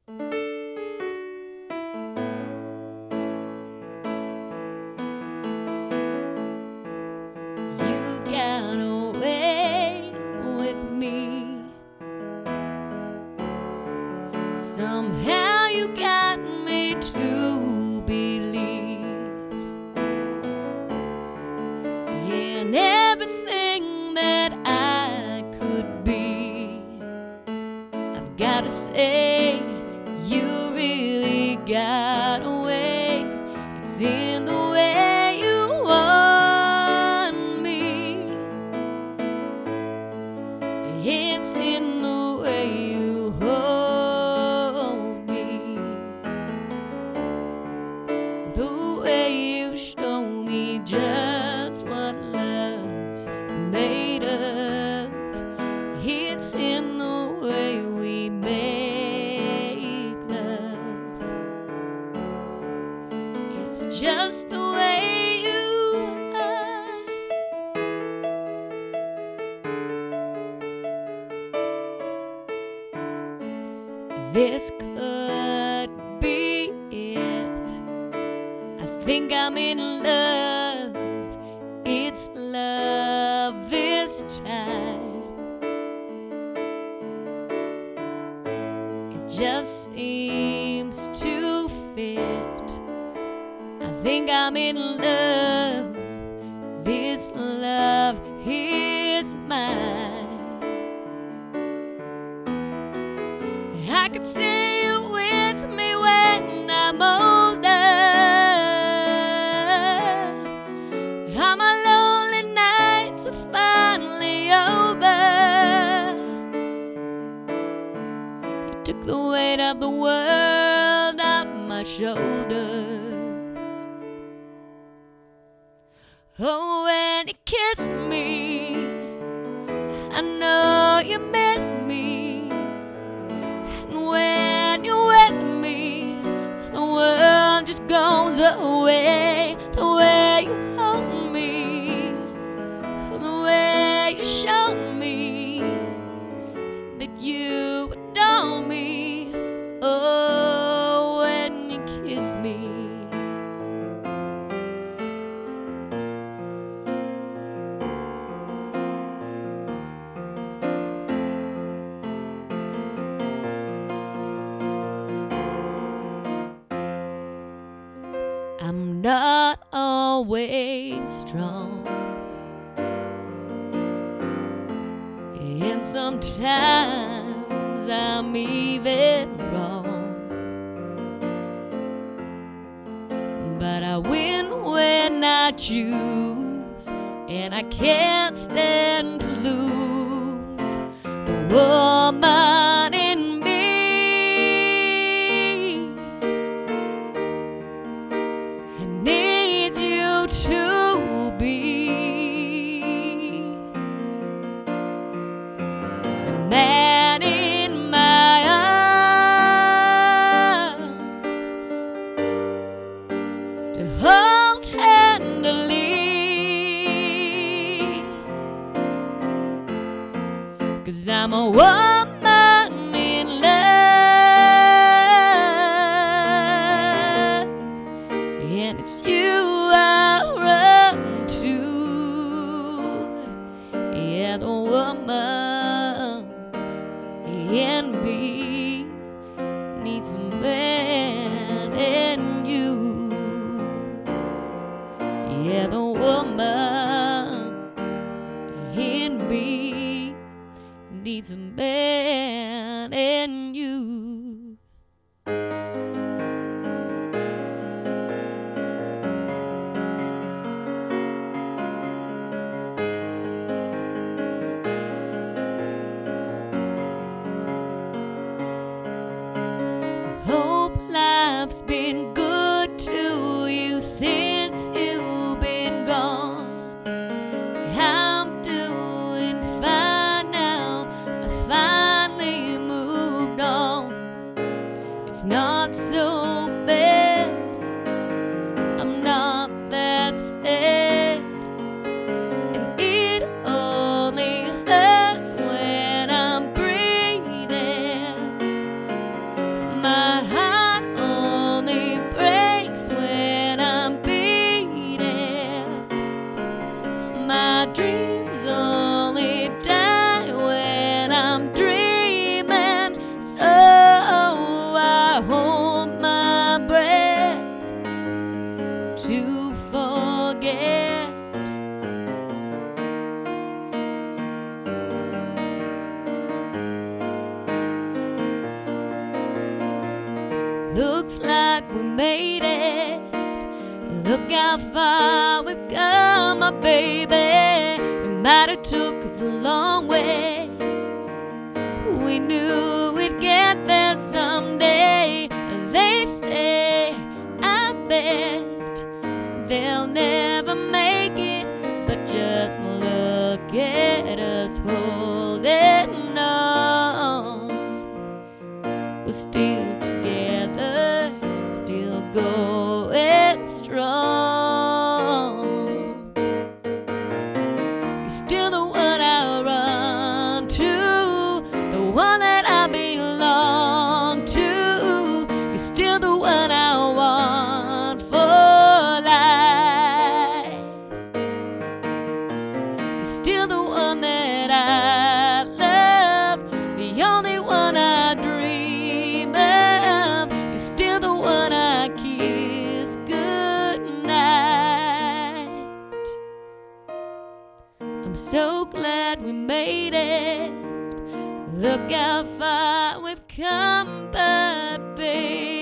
You've got away with me. Somehow you got me to believe in everything that I could be. I've gotta say, you really got away. It's in the way you want me. It's in the way you hold me. The way you show me just what love's made of. It's in the way we make love. It's just the way you are. This could be it. I think I'm in love. It's love this time. It just seems to fit. I think I'm in love. This love is mine. I could see you with me when I'm older. All my lonely nights are finally over. You took the weight of the world off my shoulders. Oh, when you kiss me, I know you miss me. And when you're with me, the world just goes away. The way you hold me, the way you show me that you adore me. Oh, when you kiss me. I'm not always strong, and sometimes I'm even wrong, but I win when I choose, and I can't stand to lose the woman in me. Needs you to be the man in my arms to hold tenderly, 'cause I'm a woman in love, and it's you I run to. Yeah, the woman in me needs a man in you. Yeah, the woman in me needs a man in you. Hope life's been good to you since you've been gone. I'm doing fine now. I finally moved on. It's not so bad. I'm not that sad, and it only hurts when I'm breathing. My looks like we made it. Look how far we've come, my baby. We might have took the long way. We knew we'd get there someday. They say, I bet they'll never make it, but just look at us holding on. We're still together, still going strong. You're still the one I run to, the one that I belong to. You're still the one I want for life. You're still the one that I love, the only one I dream of. You're still the one I kiss goodnight. I'm so glad we made it. Look how far we've come, but baby,